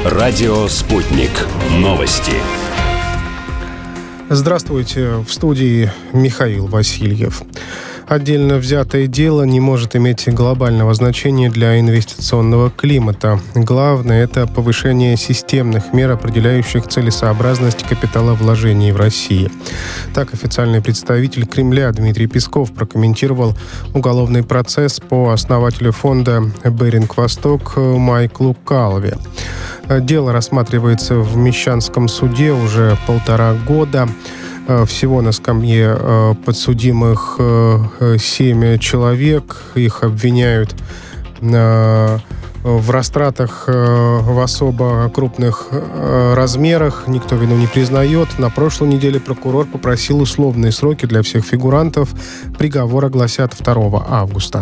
Радио «Спутник». Новости. Здравствуйте, в студии Михаил Васильев. Отдельно взятое дело не может иметь глобального значения для инвестиционного климата. Главное – это повышение системных мер, определяющих целесообразность капиталовложений в России. Так официальный представитель Кремля Дмитрий Песков прокомментировал уголовный процесс по основателю фонда «Беринг-Восток» Майклу Калве. Дело рассматривается в Мещанском суде уже 1,5 года. Всего на скамье подсудимых 7 человек. Их обвиняют в растратах в особо крупных размерах. Никто вину не признает. На прошлой неделе прокурор попросил условные сроки для всех фигурантов. Приговор огласят 2 августа.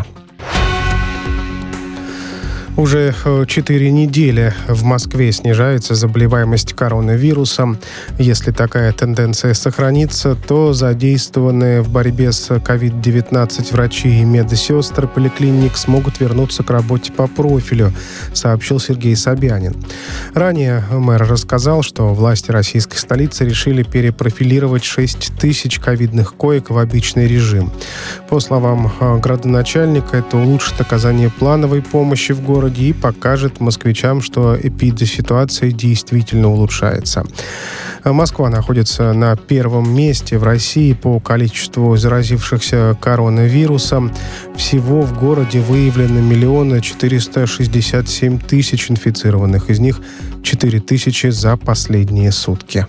Уже 4 недели в Москве снижается заболеваемость коронавирусом. Если такая тенденция сохранится, то задействованные в борьбе с COVID-19 врачи и медсестры поликлиник смогут вернуться к работе по профилю, сообщил Сергей Собянин. Ранее мэр рассказал, что власти российской столицы решили перепрофилировать 6 тысяч ковидных коек в обычный режим. По словам градоначальника, это улучшит оказание плановой помощи в городе и покажет москвичам, что эпидситуация действительно улучшается. Москва находится на 1-м месте в России по количеству заразившихся коронавирусом. Всего в городе выявлено 1 467 000 инфицированных, из них 4 000 за последние сутки.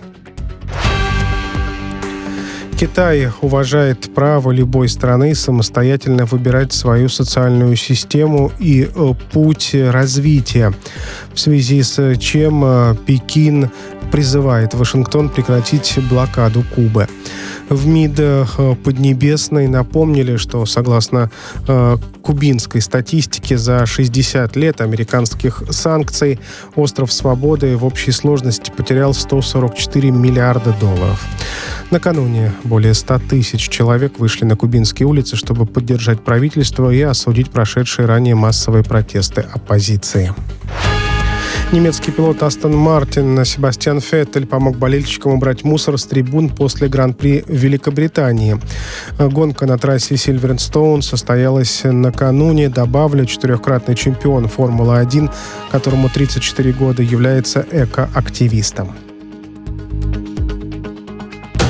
Китай уважает право любой страны самостоятельно выбирать свою социальную систему и путь развития, в связи с чем Пекин призывает Вашингтон прекратить блокаду Кубы. В МИД Поднебесной напомнили, что согласно кубинской статистике за 60 лет американских санкций остров Свободы в общей сложности потерял $144 миллиарда. Накануне более 100 000 человек вышли на кубинские улицы, чтобы поддержать правительство и осудить прошедшие ранее массовые протесты оппозиции. Немецкий пилот Астон Мартин Себастьян Феттель помог болельщикам убрать мусор с трибун после Гран-при Великобритании. Гонка на трассе Сильверстоун состоялась накануне. Добавлю, 4-кратный чемпион Формулы-1, которому 34 года, является экоактивистом.